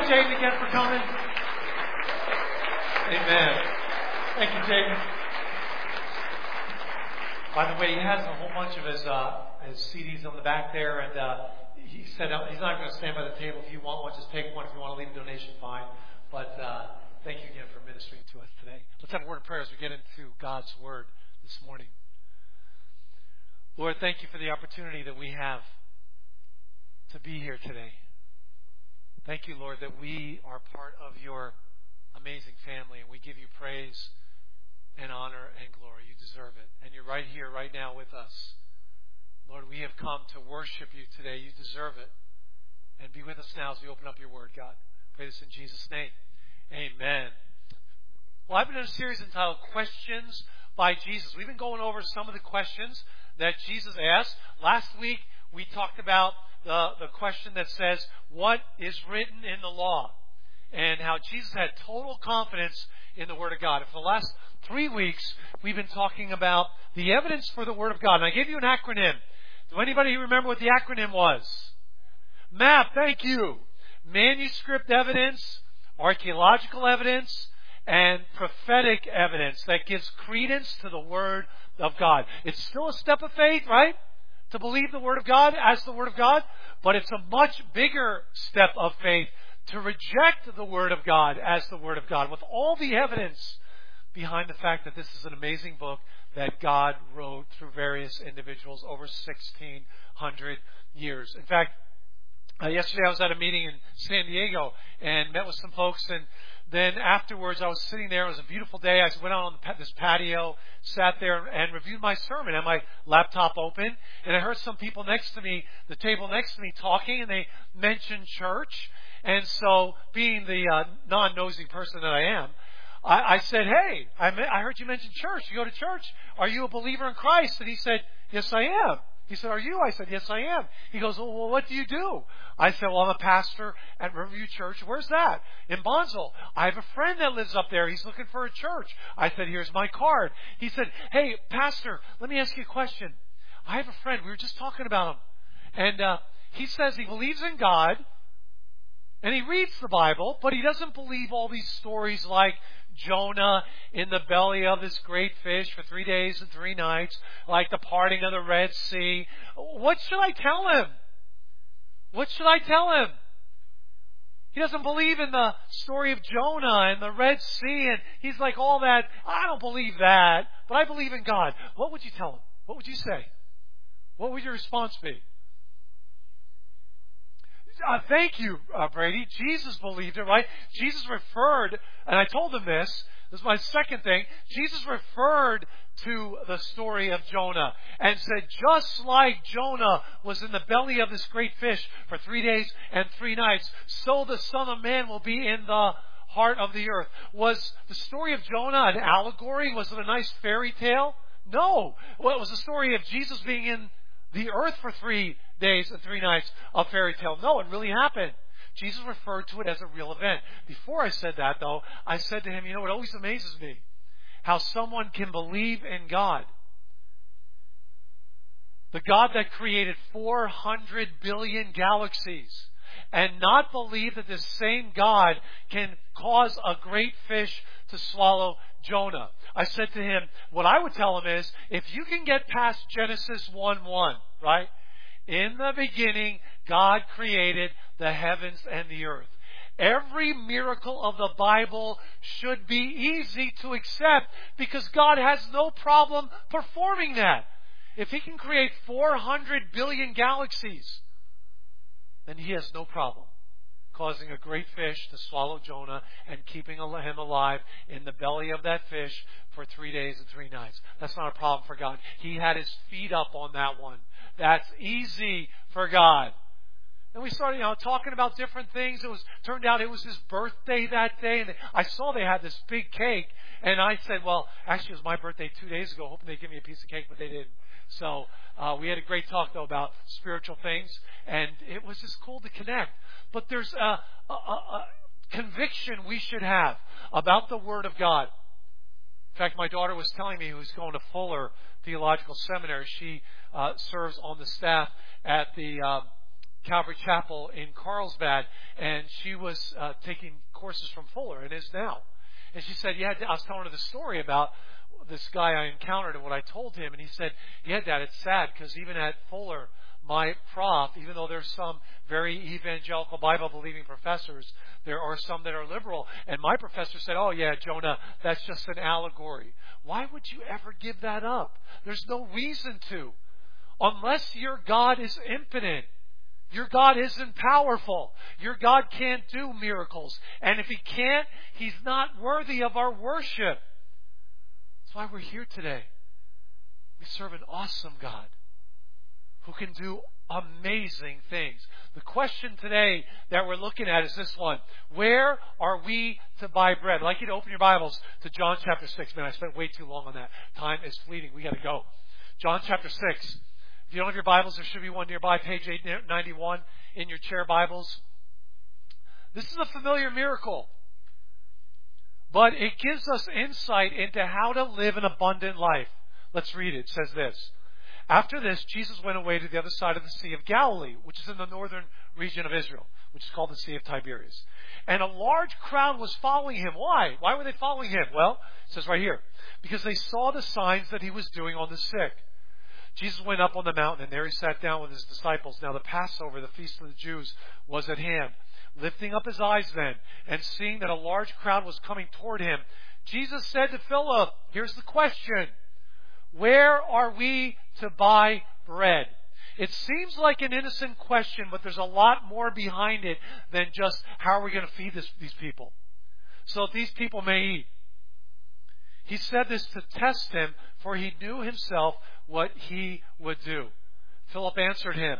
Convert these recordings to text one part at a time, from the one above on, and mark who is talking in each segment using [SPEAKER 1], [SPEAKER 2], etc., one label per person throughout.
[SPEAKER 1] Jaden again for coming. Amen. Thank you, Jaden. By the way, he has a whole bunch of his CDs on the back there, and he said he's not going to stand by the table. If you want one, just take one. If you want to leave a donation, fine. But thank you again for ministering to us today. Let's have a word of prayer as we get into God's Word this morning. Lord, thank you for the opportunity that we have to be here today. Thank you, Lord, that we are part of your amazing family, and we give you praise and honor and glory. You deserve it. And you're right here, right now with us. Lord, we have come to worship you today. You deserve it. And be with us now as we open up your word, God. Pray this in Jesus' name. Amen. Well, I've been in a series entitled Questions by Jesus. We've been going over some of the questions that Jesus asked. Last week, we talked about the question that says, what is written in the law? And how Jesus had total confidence in the Word of God. And for the last 3 weeks, we've been talking about the evidence for the Word of God. And I gave you an acronym. Do anybody remember what the acronym was? MAP, thank you. Manuscript evidence, archaeological evidence, and prophetic evidence that gives credence to the Word of God. It's still a step of faith, right? To believe the Word of God as the Word of God, but it's a much bigger step of faith to reject the Word of God as the Word of God, with all the evidence behind the fact that this is an amazing book that God wrote through various individuals over 1,600 years. In fact, yesterday I was at a meeting in San Diego and met with some folks, and then afterwards I was sitting there. It was a beautiful day. I went out on this patio, sat there and reviewed my sermon. I had my laptop open, and I heard some people next to me, the table next to me, talking, and they mentioned church. And so, being the non-nosy person that I am, I said, hey, I heard you mention church. You go to church. Are you a believer in Christ? And he said, yes, I am. He said, are you? I said, yes, I am. He goes, well, what do you do? I said, well, I'm a pastor at Riverview Church. Where's that? In Bonzel. I have a friend that lives up there. He's looking for a church. I said, here's my card. He said, hey, pastor, let me ask you a question. I have a friend. We were just talking about him. And he says he believes in God. And he reads the Bible, but he doesn't believe all these stories like Jonah in the belly of this great fish for 3 days and 3 nights, like the parting of the Red Sea. What should I tell him? What should I tell him? He doesn't believe in the story of Jonah and the Red Sea, and he's like, all that, I don't believe that, but I believe in God. What would you tell him? What would you say? What would your response be? Thank you, Brady. Jesus believed it, right? Jesus referred, and I told him this is my second thing. Jesus referred to the story of Jonah and said, just like Jonah was in the belly of this great fish for 3 days and 3 nights, so the Son of Man will be in the heart of the earth. Was the story of Jonah an allegory? Was it a nice fairy tale? No. Well, it was the story of Jesus being in the earth for 3 days and 3 nights, a fairy tale. No, it really happened. Jesus referred to it as a real event. Before I said that, though, I said to him, you know, it always amazes me how someone can believe in God. The God that created 400 billion galaxies, and not believe that this same God can cause a great fish to swallow Jonah. I said to him, what I would tell him is, if you can get past Genesis 1:1, right? In the beginning, God created the heavens and the earth. Every miracle of the Bible should be easy to accept because God has no problem performing that. If He can create 400 billion galaxies, then He has no problem causing a great fish to swallow Jonah and keeping him alive in the belly of that fish for 3 days and 3 nights. That's not a problem for God. He had His feet up on that one. That's easy for God. And we started, talking about different things. Turned out it was his birthday that day, and I saw they had this big cake, and I said, well, actually it was my birthday 2 days ago, hoping they'd give me a piece of cake, but they didn't. So we had a great talk, though, about spiritual things, and it was just cool to connect. But there's a conviction we should have about the Word of God. In fact, my daughter was telling me, who's going to Fuller Theological Seminary, she serves on the staff at the Calvary Chapel in Carlsbad, and she was taking courses from Fuller, and is now. And she said, "Yeah," I was telling her the story about this guy I encountered and what I told him, and he said, "Yeah, Dad, it's sad because even at Fuller, my prof, even though there's some very evangelical Bible-believing professors, there are some that are liberal. And my professor said, 'Oh, yeah, Jonah, that's just an allegory.'" Why would you ever give that up? There's no reason to. Unless your God is impotent. Your God isn't powerful. Your God can't do miracles. And if He can't, He's not worthy of our worship. That's why we're here today. We serve an awesome God who can do amazing things. The question today that we're looking at is this one. Where are we to buy bread? I'd like you to open your Bibles to John chapter 6. Man, I spent way too long on that. Time is fleeting. We got to go. John chapter 6. If you don't have your Bibles, there should be one nearby, page 891 in your chair Bibles. This is a familiar miracle, but it gives us insight into how to live an abundant life. Let's read it. It says this. After this, Jesus went away to the other side of the Sea of Galilee, which is in the northern region of Israel, which is called the Sea of Tiberias. And a large crowd was following Him. Why? Why were they following Him? Well, it says right here, because they saw the signs that He was doing on the sick. Jesus went up on the mountain, and there He sat down with His disciples. Now the Passover, the feast of the Jews, was at hand. Lifting up His eyes then, and seeing that a large crowd was coming toward Him, Jesus said to Philip, here's the question, where are we to buy bread? It seems like an innocent question, but there's a lot more behind it than just how are we going to feed these people so that these people may eat. He said this to test Him, for He knew Himself what He would do. Philip answered Him,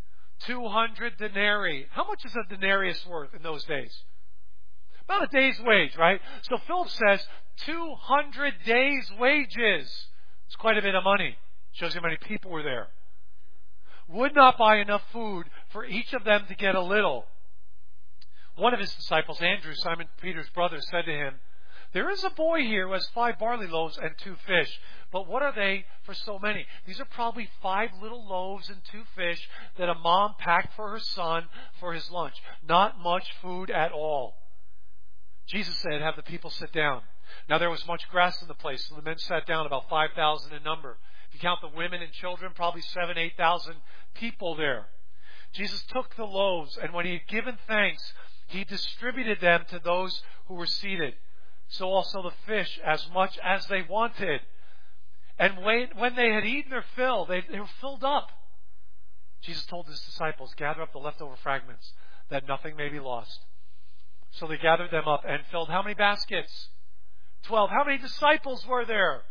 [SPEAKER 1] 200 denarii. How much is a denarius worth in those days? About a day's wage, right? So Philip says 200 days' wages. It's quite a bit of money. Shows you how many people were there. Would not buy enough food for each of them to get a little. One of His disciples, Andrew, Simon Peter's brother, said to Him, there is a boy here who has 5 barley loaves and 2 fish. But what are they for so many? These are probably 5 little loaves and 2 fish that a mom packed for her son for his lunch. Not much food at all. Jesus said, have the people sit down. Now there was much grass in the place, so the men sat down, about 5,000 in number. If you count the women and children, probably 7,000-8,000 people there. Jesus took the loaves, and when He had given thanks, He distributed them to those who were seated. So also the fish, as much as they wanted. And when they had eaten their fill, they were filled up. Jesus told His disciples, gather up the leftover fragments, that nothing may be lost. So they gathered them up and filled how many baskets? 12. How many disciples were there?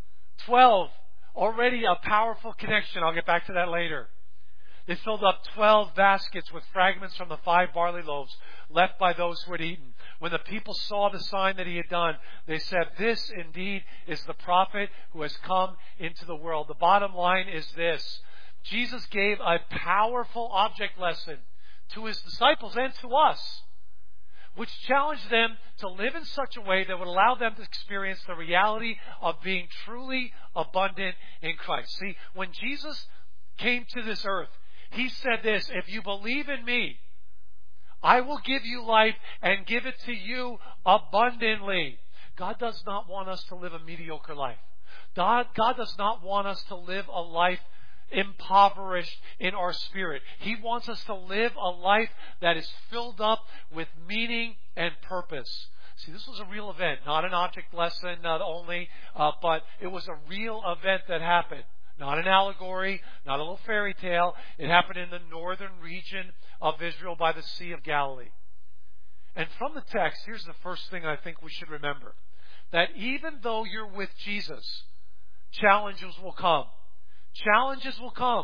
[SPEAKER 1] 12. Already a powerful connection. I'll get back to that later. They filled up 12 baskets with fragments from the 5 barley loaves left by those who had eaten. When the people saw the sign that He had done, they said, this indeed is the prophet who has come into the world. The bottom line is this. Jesus gave a powerful object lesson to His disciples and to us, which challenged them to live in such a way that would allow them to experience the reality of being truly abundant in Christ. See, when Jesus came to this earth, He said this, if you believe in me, I will give you life and give it to you abundantly. God does not want us to live a mediocre life. God does not want us to live a life impoverished in our spirit. He wants us to live a life that is filled up with meaning and purpose. See, this was a real event, not an object lesson only, but it was a real event that happened. Not an allegory, not a little fairy tale. It happened in the northern region of Israel by the Sea of Galilee. And from the text, here's the first thing I think we should remember. That even though you're with Jesus, challenges will come. Challenges will come.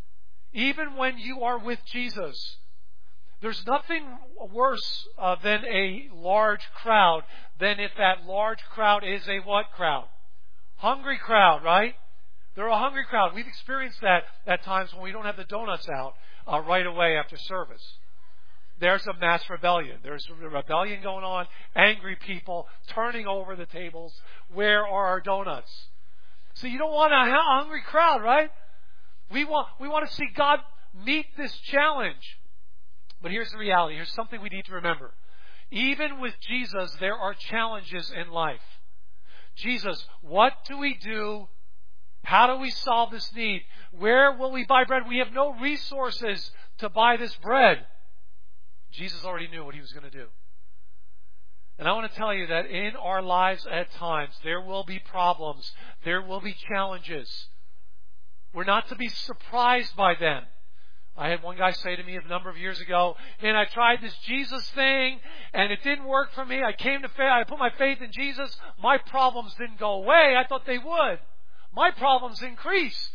[SPEAKER 1] Even when you are with Jesus. There's nothing worse than a large crowd than if that large crowd is a what crowd? Hungry crowd, right? They're a hungry crowd. We've experienced that at times when we don't have the donuts out right away after service. There's a mass rebellion. There's a rebellion going on. Angry people turning over the tables. Where are our donuts? So you don't want a hungry crowd, right? We want to see God meet this challenge. But here's the reality. Here's something we need to remember. Even with Jesus, there are challenges in life. Jesus, what do we do? How do we solve this need? Where will we buy bread? We have no resources to buy this bread. Jesus already knew what He was going to do. And I want to tell you that in our lives at times, there will be problems. There will be challenges. We're not to be surprised by them. I had one guy say to me a number of years ago, man, I tried this Jesus thing and it didn't work for me. I came to faith. I put my faith in Jesus. My problems didn't go away. I thought they would. My problems increased.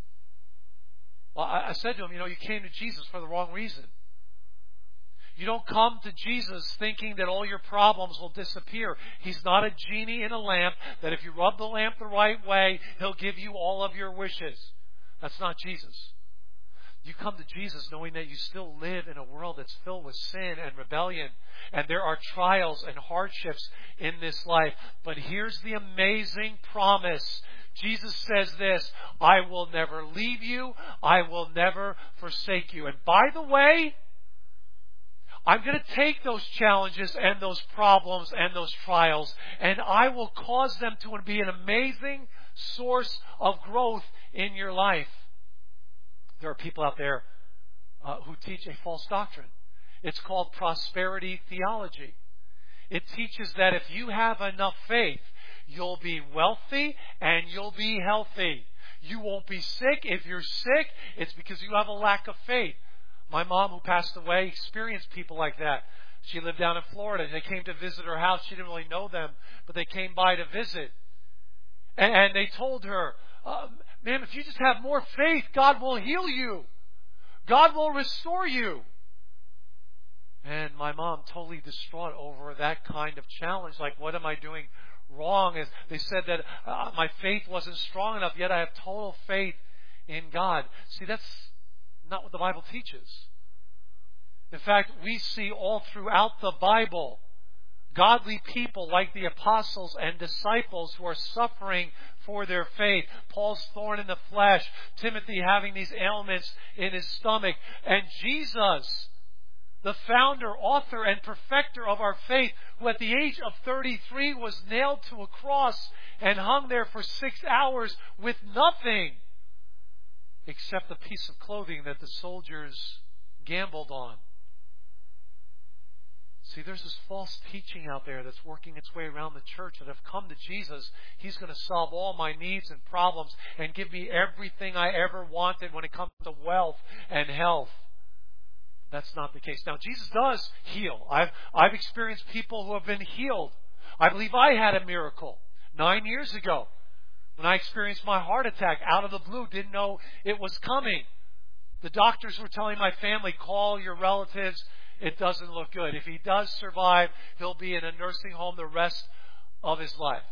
[SPEAKER 1] Well, I said to him, you came to Jesus for the wrong reason. You don't come to Jesus thinking that all your problems will disappear. He's not a genie in a lamp that if you rub the lamp the right way, He'll give you all of your wishes. That's not Jesus. You come to Jesus knowing that you still live in a world that's filled with sin and rebellion. And there are trials and hardships in this life. But here's the amazing promise. Jesus says this, I will never leave you. I will never forsake you. And by the way, I'm going to take those challenges and those problems and those trials, and I will cause them to be an amazing source of growth in your life. There are people out there who teach a false doctrine. It's called prosperity theology. It teaches that if you have enough faith, you'll be wealthy and you'll be healthy. You won't be sick. If you're sick, it's because you have a lack of faith. My mom, who passed away, experienced people like that. She lived down in Florida. They came to visit her house. She didn't really know them, but they came by to visit. And they told her, man, if you just have more faith, God will heal you. God will restore you. And my mom, totally distraught over that kind of challenge. Like, what am I doing wrong? As they said that my faith wasn't strong enough, yet I have total faith in God. See, that's not what the Bible teaches. In fact, we see all throughout the Bible godly people like the apostles and disciples who are suffering for their faith. Paul's thorn in the flesh, Timothy having these ailments in his stomach, and Jesus, the founder, author, and perfecter of our faith, who at the age of 33 was nailed to a cross and hung there for 6 hours with nothing except a piece of clothing that the soldiers gambled on. See, there's this false teaching out there that's working its way around the church that if come to Jesus, He's going to solve all my needs and problems and give me everything I ever wanted when it comes to wealth and health. That's not the case. Now, Jesus does heal. I've experienced people who have been healed. I believe I had a miracle 9 years ago when I experienced my heart attack out of the blue, didn't know it was coming. The doctors were telling my family, call your relatives. It doesn't look good. If he does survive, he'll be in a nursing home the rest of his life.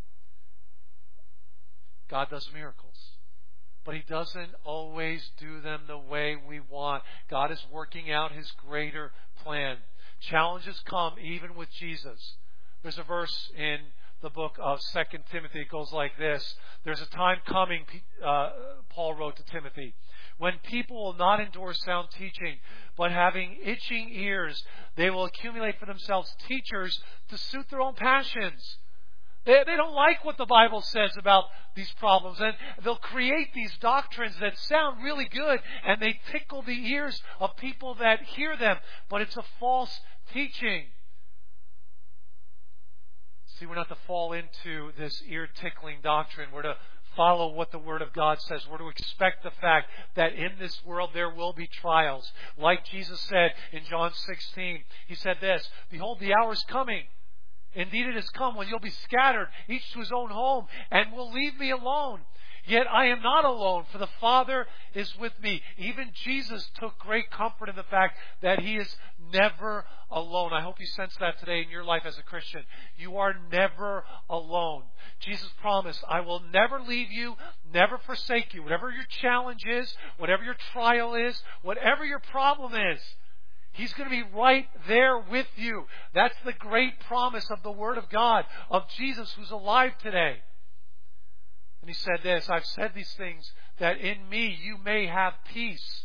[SPEAKER 1] God does miracles. But He doesn't always do them the way we want. God is working out His greater plan. Challenges come even with Jesus. There's a verse in the book of 2 Timothy. It goes like this. There's a time coming, Paul wrote to Timothy, when people will not endure sound teaching, but having itching ears, they will accumulate for themselves teachers to suit their own passions. They don't like what the Bible says about these problems, and they'll create these doctrines that sound really good, and they tickle the ears of people that hear them, but it's a false teaching. See, we're not to fall into this ear-tickling doctrine. We're to follow what the Word of God says. We're to expect the fact that in this world there will be trials. Like Jesus said in John 16, He said this, behold, the hour is coming. Indeed, it has come when you'll be scattered, each to his own home, and will leave me alone. Yet I am not alone, for the Father is with me. Even Jesus took great comfort in the fact that He is never alone. I hope you sense that today in your life as a Christian. You are never alone. Jesus promised, I will never leave you, never forsake you. Whatever your challenge is, whatever your trial is, whatever your problem is, He's going to be right there with you. That's the great promise of the Word of God, of Jesus who's alive today. And He said this, I've said these things that in me you may have peace.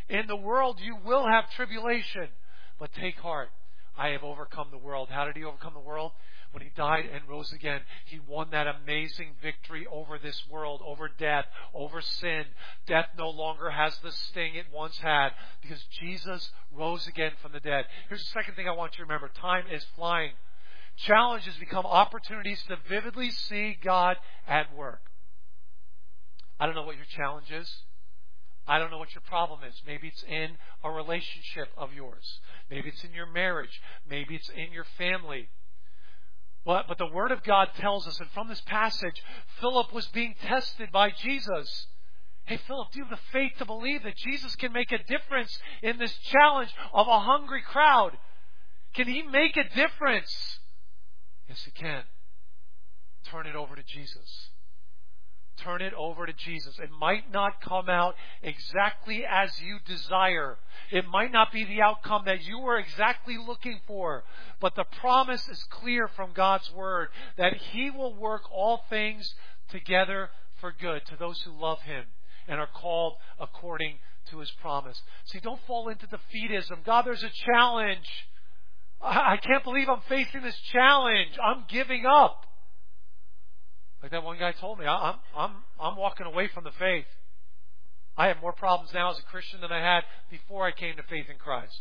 [SPEAKER 1] In the world you will have tribulation, but take heart. I have overcome the world. How did he overcome the world? When he died and rose again, he won that amazing victory over this world, over death, over sin. Death no longer has the sting it once had because Jesus rose again from the dead. Here's the second thing I want you to remember. Time is flying. Challenges become opportunities to vividly see God at work. I don't know what your challenge is. I don't know what your problem is. Maybe it's in a relationship of yours. Maybe it's in your marriage. Maybe it's in your family. But the Word of God tells us, and from this passage, Philip was being tested by Jesus. Hey, Philip, do you have the faith to believe that Jesus can make a difference in this challenge of a hungry crowd? Can He make a difference? Yes, He can. Turn it over to Jesus. Turn it over to Jesus. It might not come out exactly as you desire. It might not be the outcome that you were exactly looking for. But the promise is clear from God's Word that He will work all things together for good to those who love Him and are called according to His promise. See, don't fall into defeatism. God, there's a challenge. I can't believe I'm facing this challenge. I'm giving up. Like that one guy told me, I'm walking away from the faith. I have more problems now as a Christian than I had before I came to faith in Christ.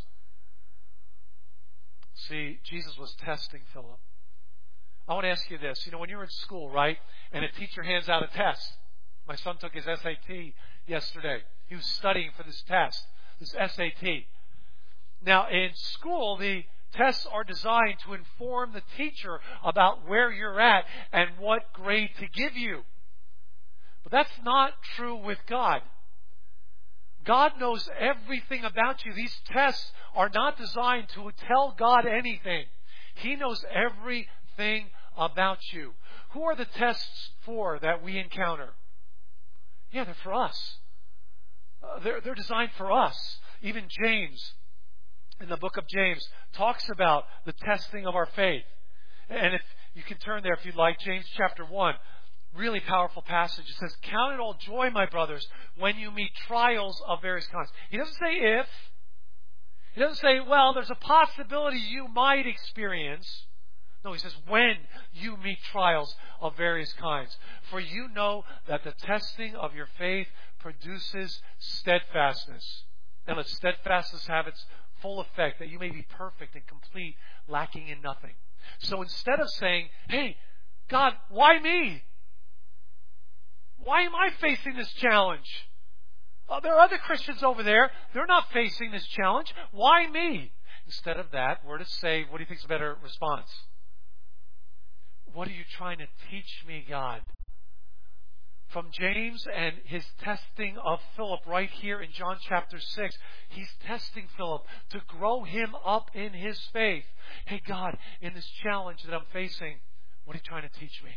[SPEAKER 1] See, Jesus was testing Philip. I want to ask you this. You know, when you're in school, right, and a teacher hands out a test. My son took his SAT yesterday. He was studying for this test, this SAT. Now, in school, the tests are designed to inform the teacher about where you're at and what grade to give you. But that's not true with God. God knows everything about you. These tests are not designed to tell God anything. He knows everything about you. Who are the tests for that we encounter? Yeah, they're for us. They're designed for us. Even James, in the book of James, talks about the testing of our faith. And if you can turn there if you'd like, James chapter 1, really powerful passage. It says, "Count it all joy, my brothers, when you meet trials of various kinds." He doesn't say if. He doesn't say, well, there's a possibility you might experience. No, he says, when you meet trials of various kinds. For you know that the testing of your faith produces steadfastness. And let steadfastness have its full effect, that you may be perfect and complete, lacking in nothing. So instead of saying, hey, God, why me? Why am I facing this challenge? There are other Christians over there. They're not facing this challenge. Why me? Instead of that, we're to say, what do you think is a better response? What are you trying to teach me, God? From James and his testing of Philip right here in John chapter 6, he's testing Philip to grow him up in his faith. Hey, God, in this challenge that I'm facing, what are you trying to teach me?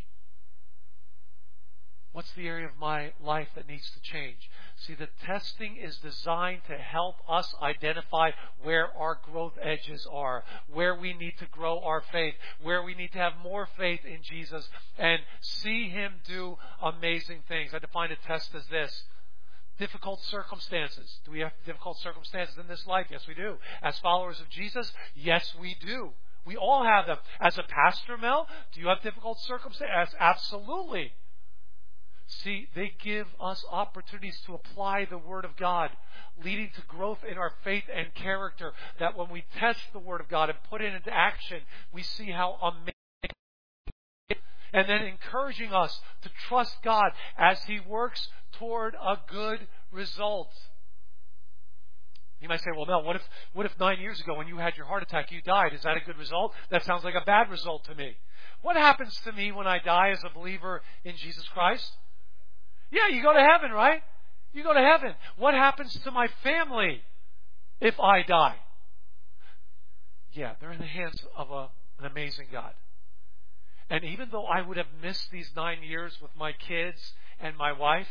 [SPEAKER 1] What's the area of my life that needs to change? See, the testing is designed to help us identify where our growth edges are, where we need to grow our faith, where we need to have more faith in Jesus and see Him do amazing things. I define a test as this. Difficult circumstances. Do we have difficult circumstances in this life? Yes, we do. As followers of Jesus, yes, we do. We all have them. As a pastor, Mel, do you have difficult circumstances? Absolutely. See, they give us opportunities to apply the Word of God, leading to growth in our faith and character, that when we test the Word of God and put it into action, we see how amazing it is. And then encouraging us to trust God as He works toward a good result. You might say, well, Mel, what if 9 years ago when you had your heart attack, you died? Is that a good result? That sounds like a bad result to me. What happens to me when I die as a believer in Jesus Christ? Yeah, you go to heaven, right? You go to heaven. What happens to my family if I die? Yeah, they're in the hands of an amazing God. And even though I would have missed these 9 years with my kids and my wife,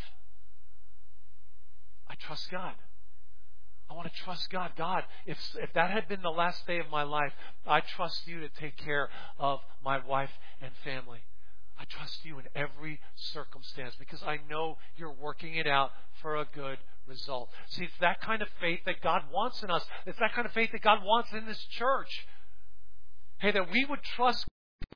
[SPEAKER 1] I trust God. I want to trust God. God, if that had been the last day of my life, I trust you to take care of my wife and family. I trust you in every circumstance because I know you're working it out for a good result. See, it's that kind of faith that God wants in us. It's that kind of faith that God wants in this church. Hey, that we would trust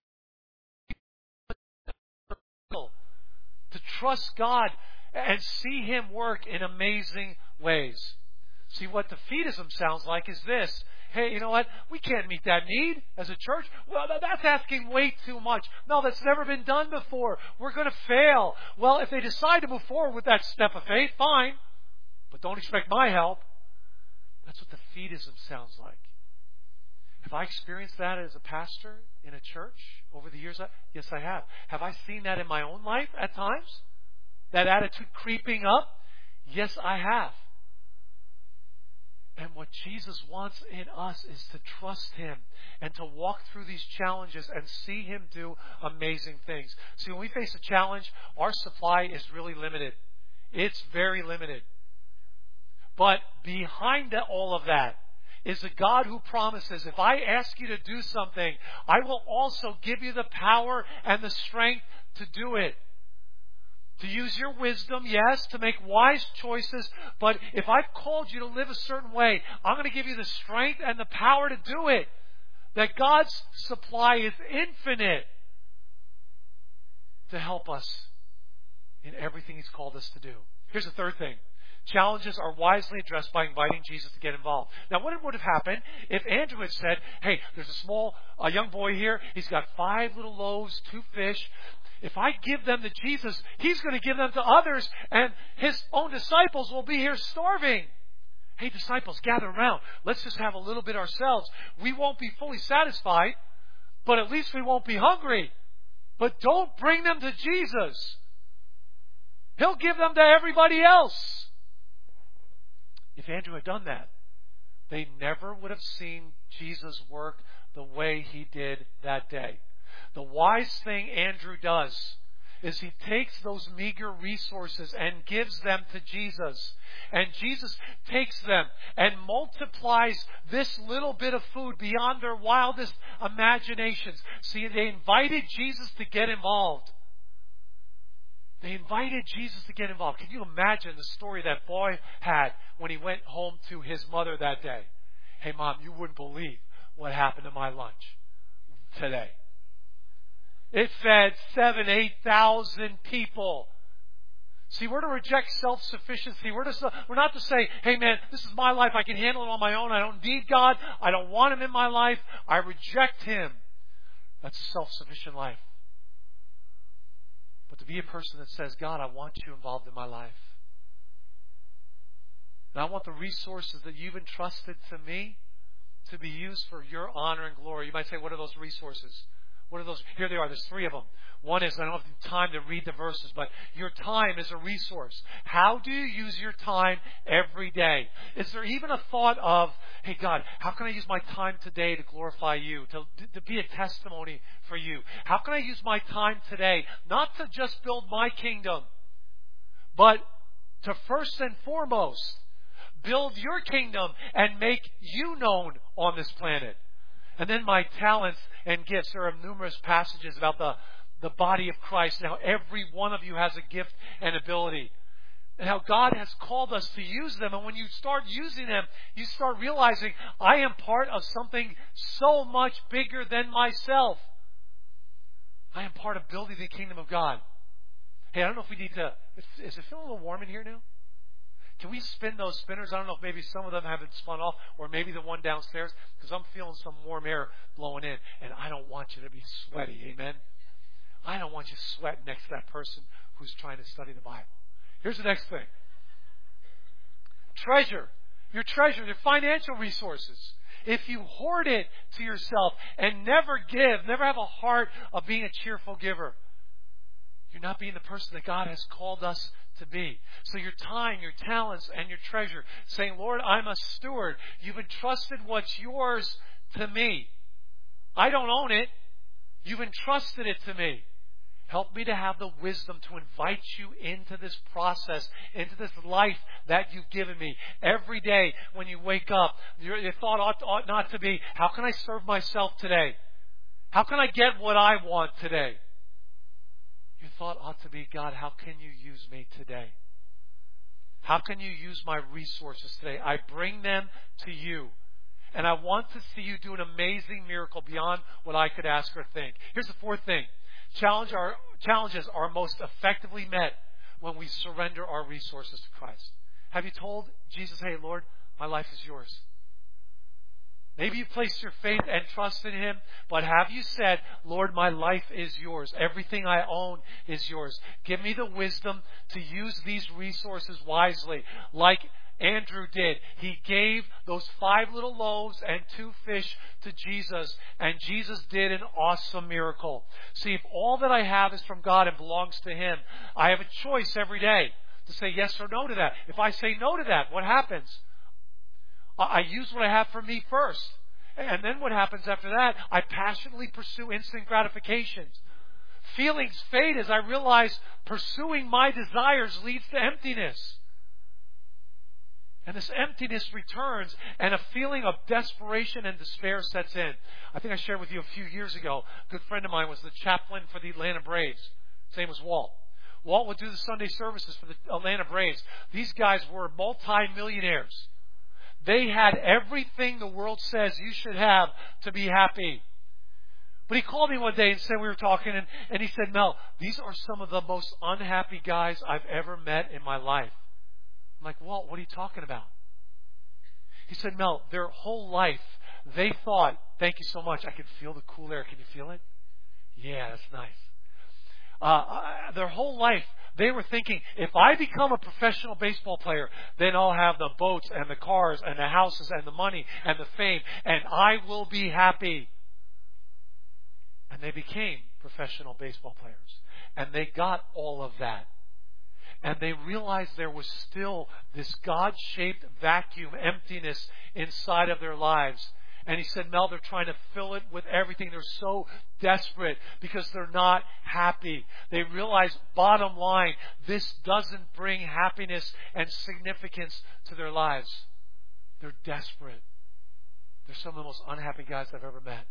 [SPEAKER 1] to trust God and see Him work in amazing ways. See, what defeatism sounds like is this. Hey, you know what? We can't meet that need as a church. Well, that's asking way too much. No, that's never been done before. We're going to fail. Well, if they decide to move forward with that step of faith, fine. But don't expect my help. That's what defeatism sounds like. Have I experienced that as a pastor in a church over the years? Yes, I have. Have I seen that in my own life at times? That attitude creeping up? Yes, I have. And what Jesus wants in us is to trust Him and to walk through these challenges and see Him do amazing things. See, when we face a challenge, our supply is really limited. It's very limited. But behind all of that is a God who promises, if I ask you to do something, I will also give you the power and the strength to do it. To use your wisdom, yes, to make wise choices, but if I've called you to live a certain way, I'm going to give you the strength and the power to do it. That God's supply is infinite to help us in everything He's called us to do. Here's the third thing. Challenges are wisely addressed by inviting Jesus to get involved. Now, what would have happened if Andrew had said, hey, there's a young boy here. He's got 5 little loaves, 2 fish. If I give them to Jesus, He's going to give them to others, and His own disciples will be here starving. Hey, disciples, gather around. Let's just have a little bit ourselves. We won't be fully satisfied, but at least we won't be hungry. But don't bring them to Jesus. He'll give them to everybody else. If Andrew had done that, they never would have seen Jesus work the way He did that day. The wise thing Andrew does is he takes those meager resources and gives them to Jesus. And Jesus takes them and multiplies this little bit of food beyond their wildest imaginations. See, they invited Jesus to get involved. They invited Jesus to get involved. Can you imagine the story that boy had when he went home to his mother that day? Hey, Mom, you wouldn't believe what happened to my lunch today. It fed 7,000, 8,000 people. See, we're to reject self-sufficiency. We're not to say, hey man, this is my life. I can handle it on my own. I don't need God. I don't want Him in my life. I reject Him. That's a self-sufficient life. But to be a person that says, God, I want you involved in my life. And I want the resources that you've entrusted to me to be used for your honor and glory. You might say, what are those resources? What are those? Here they are. There's 3 of them. One is, I don't have time to read the verses, but your time is a resource. How do you use your time every day? Is there even a thought of, hey God, how can I use my time today to glorify you, to be a testimony for you? How can I use my time today not to just build my kingdom, but to first and foremost build your kingdom and make you known on this planet? And then my talents and gifts. There are numerous passages about the body of Christ. Now, every one of you has a gift and ability. And how God has called us to use them. And when you start using them, you start realizing, I am part of something so much bigger than myself. I am part of building the kingdom of God. Hey, I don't know if we need to... Is it feeling a little warm in here now? Can we spin those spinners? I don't know if maybe some of them haven't spun off, or maybe the one downstairs, because I'm feeling some warm air blowing in, and I don't want you to be sweaty. Amen? I don't want you sweating next to that person who's trying to study the Bible. Here's the next thing. Treasure. Your treasure, your financial resources. If you hoard it to yourself and never give, never have a heart of being a cheerful giver, you're not being the person that God has called us to be. So your time, your talents, and your treasure, saying, Lord, I'm a steward. You've entrusted what's yours to me. I don't own it. You've entrusted it to me. Help me to have the wisdom to invite you into this process, into this life that you've given me. Every day when you wake up, your thought ought not to be, how can I serve myself today? How can I get what I want today? Your thought ought to be, God, how can you use me today? How can you use my resources today? I bring them to you. And I want to see you do an amazing miracle beyond what I could ask or think. Here's the fourth thing. Challenges are most effectively met when we surrender our resources to Christ. Have you told Jesus, hey, Lord, my life is yours? Maybe you placed your faith and trust in Him, but have you said, Lord, my life is yours. Everything I own is yours. Give me the wisdom to use these resources wisely, like Andrew did. He gave those 5 little loaves and 2 fish to Jesus, and Jesus did an awesome miracle. See, if all that I have is from God and belongs to Him, I have a choice every day to say yes or no to that. If I say no to that, what happens? I use what I have for me first. And then what happens after that? I passionately pursue instant gratifications. Feelings fade as I realize pursuing my desires leads to emptiness. And this emptiness returns, and a feeling of desperation and despair sets in. I think I shared with you a few years ago, a good friend of mine was the chaplain for the Atlanta Braves. His name was Walt. Walt would do the Sunday services for the Atlanta Braves. These guys were multi-millionaires. They had everything the world says you should have to be happy. But he called me one day and said, we were talking, and he said, Mel, these are some of the most unhappy guys I've ever met in my life. I'm like, Walt, what are you talking about? He said, Mel, their whole life, they thought, thank you so much, I can feel the cool air. Can you feel it? Yeah, that's nice. Their whole life, they were thinking, if I become a professional baseball player, then I'll have the boats and the cars and the houses and the money and the fame, and I will be happy. And they became professional baseball players. And they got all of that. And they realized there was still this God-shaped vacuum, emptiness inside of their lives. And he said, Mel, they're trying to fill it with everything. They're so desperate because they're not happy. They realize, bottom line, this doesn't bring happiness and significance to their lives. They're desperate. They're some of the most unhappy guys I've ever met.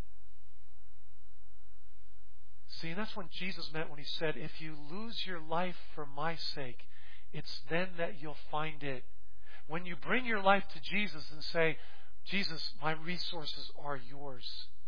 [SPEAKER 1] See, and that's when Jesus meant when He said, if you lose your life for my sake, it's then that you'll find it. When you bring your life to Jesus and say, Jesus, my resources are yours.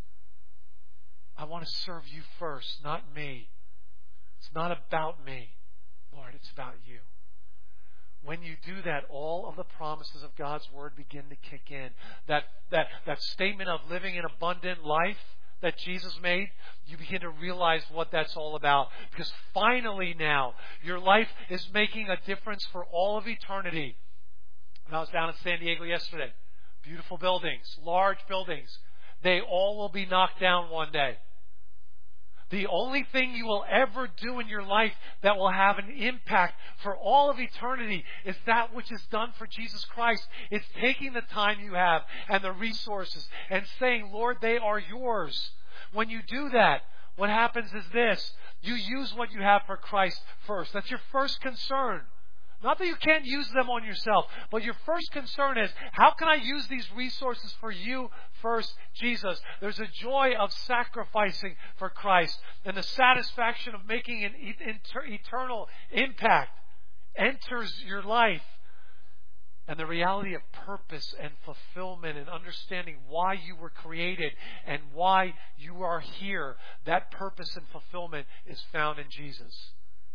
[SPEAKER 1] I want to serve you first, not me. It's not about me, Lord, it's about you. When you do that, all of the promises of God's Word begin to kick in. That statement of living an abundant life that Jesus made, you begin to realize what that's all about. Because finally now, your life is making a difference for all of eternity. And I was down in San Diego yesterday. Beautiful buildings, large buildings. They all will be knocked down one day. The only thing you will ever do in your life that will have an impact for all of eternity is that which is done for Jesus Christ. It's taking the time you have and the resources and saying, Lord, they are yours. When you do that, what happens is this. You use what you have for Christ first. That's your first concern. Not that you can't use them on yourself, but your first concern is, how can I use these resources for you first, Jesus? There's a joy of sacrificing for Christ and the satisfaction of making an eternal impact enters your life. And the reality of purpose and fulfillment and understanding why you were created and why you are here, that purpose and fulfillment is found in Jesus.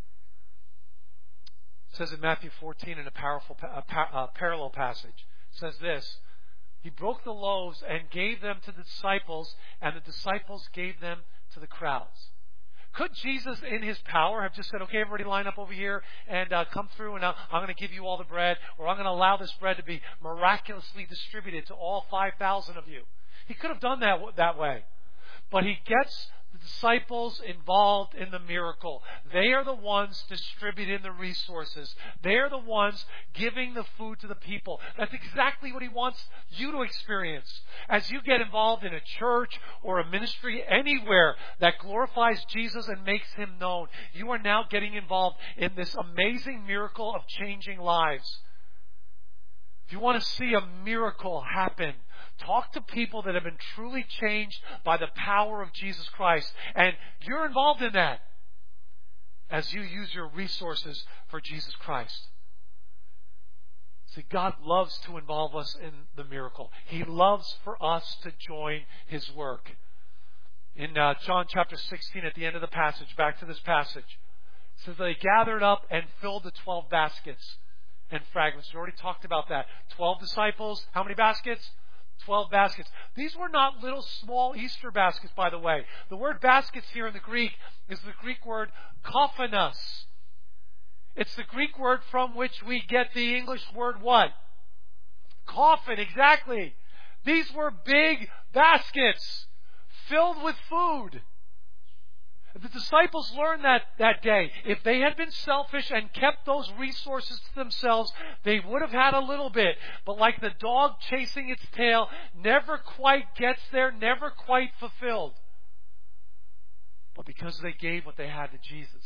[SPEAKER 1] It says in Matthew 14 in a powerful parallel passage, it says this, He broke the loaves and gave them to the disciples, and the disciples gave them to the crowds. Could Jesus, in His power, have just said, okay, everybody line up over here and come through, and I'm going to give you all the bread, or I'm going to allow this bread to be miraculously distributed to all 5,000 of you? He could have done that way. But He gets the disciples involved in the miracle. They are the ones distributing the resources. They are the ones giving the food to the people. That's exactly what He wants you to experience. As you get involved in a church or a ministry anywhere that glorifies Jesus and makes Him known, you are now getting involved in this amazing miracle of changing lives. If you want to see a miracle happen, talk to people that have been truly changed by the power of Jesus Christ. And you're involved in that. as you use your resources for Jesus Christ. See, God loves to involve us in the miracle. He loves for us to join His work. In John chapter 16, at the end of the passage, back to this passage, it says they gathered up and filled the 12 baskets and fragments. We already talked about that. 12 disciples, how many baskets? 12 baskets. These were not little small Easter baskets, by the way. The word baskets here in the Greek is the Greek word kophanos. It's the Greek word from which we get the English word what? Coffin, exactly. These were big baskets filled with food. The disciples learned that day. If they had been selfish and kept those resources to themselves, they would have had a little bit. But like the dog chasing its tail, never quite gets there, never quite fulfilled. But because they gave what they had to Jesus,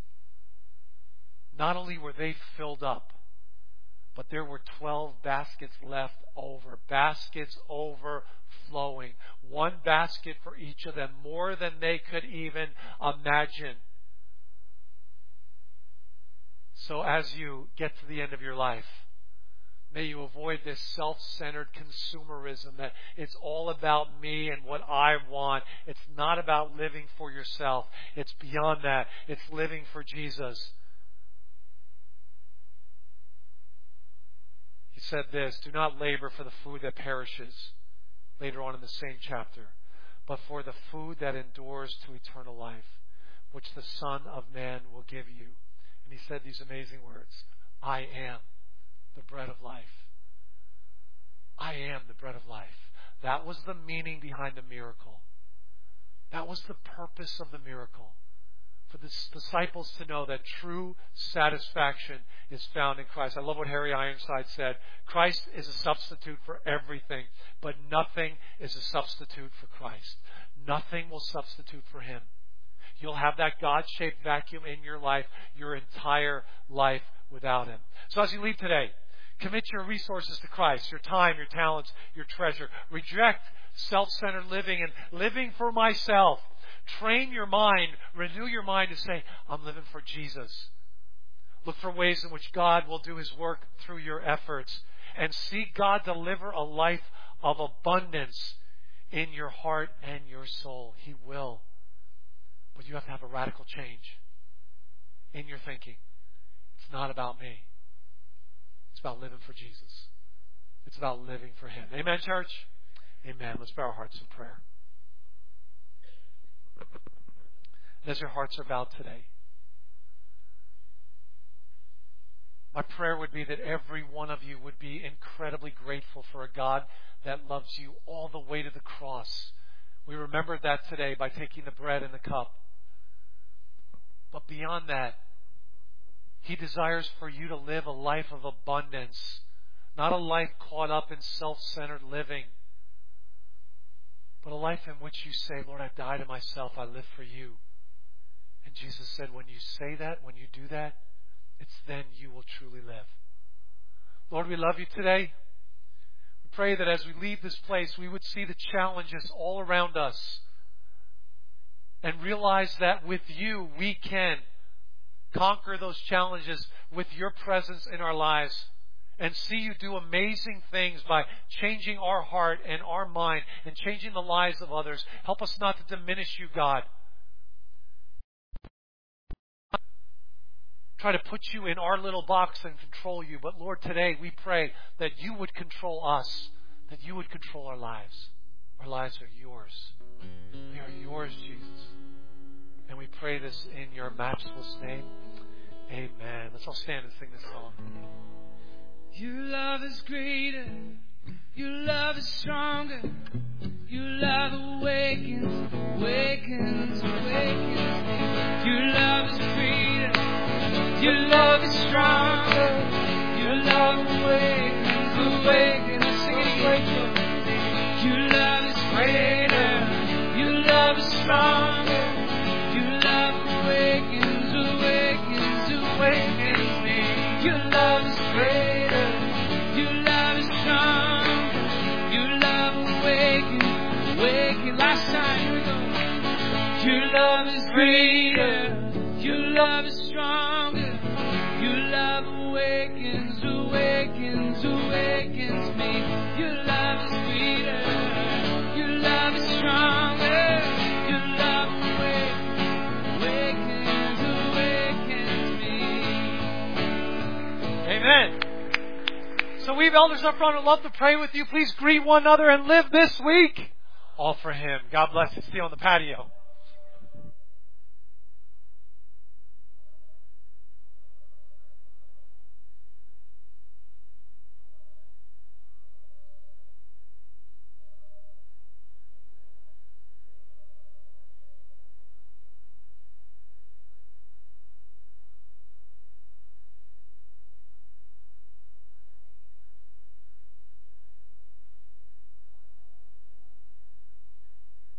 [SPEAKER 1] not only were they filled up, but there were 12 baskets left over. Baskets overflowing. One basket for each of them, more than they could even imagine. So as you get to the end of your life, may you avoid this self-centered consumerism that it's all about me and what I want. It's not about living for yourself. It's beyond that. It's living for Jesus. He said this, do not labor for the food that perishes, later on in the same chapter, but for the food that endures to eternal life, which the Son of Man will give you. And he said these amazing words, I am the bread of life. I am the bread of life. That was the meaning behind the miracle. That was the purpose of the miracle. For the disciples to know that true satisfaction is found in Christ. I love what Harry Ironside said. Christ is a substitute for everything, but nothing is a substitute for Christ. Nothing will substitute for Him. You'll have that God-shaped vacuum in your life, your entire life without Him. So as you leave today, commit your resources to Christ, your time, your talents, your treasure. Reject self-centered living and living for myself. Train your mind, renew your mind to say, I'm living for Jesus. Look for ways in which God will do His work through your efforts. And see God deliver a life of abundance in your heart and your soul. He will. But you have to have a radical change in your thinking. It's not about me. It's about living for Jesus. It's about living for Him. Amen, church? Amen. Let's bow our hearts in prayer. As your hearts are bowed today, my prayer would be that every one of you would be incredibly grateful for a God that loves you all the way to the cross. We remembered that today by taking the bread and the cup. But beyond that, He desires for you to live a life of abundance, not a life caught up in self-centered living, but a life in which you say, Lord, I die to myself, I live for you. And Jesus said, when you say that, when you do that, it's then you will truly live. Lord, we love you today. We pray that as we leave this place, we would see the challenges all around us and realize that with you, we can conquer those challenges with your presence in our lives and see you do amazing things by changing our heart and our mind and changing the lives of others. Help us not to diminish you, God. Try to put you in our little box and control you. But Lord, today we pray that you would control us, that you would control our lives. Our lives are yours. They are yours, Jesus. And we pray this in your matchless name. Amen. Let's all stand and sing this song.
[SPEAKER 2] Your love is greater. Your love is stronger. Your love awakens, awakens, awakens. Your love is greater. Your love is stronger. Your love awakens, awakens. Sing it again. Your love is greater. Your love is stronger. Your love awakens, awakens, awakens me. Your love is greater. Your love is stronger. Your love awakens, awakens. Last time, here we go. Your love is greater. Your love is stronger. Your love awakens, awakens, awakens me. Your love is sweeter. Your love is stronger. Your love awakens, awakens me.
[SPEAKER 1] Amen. So we have elders up front who love to pray with you. Please greet one another and live this week all for Him. God bless you. See you on the patio.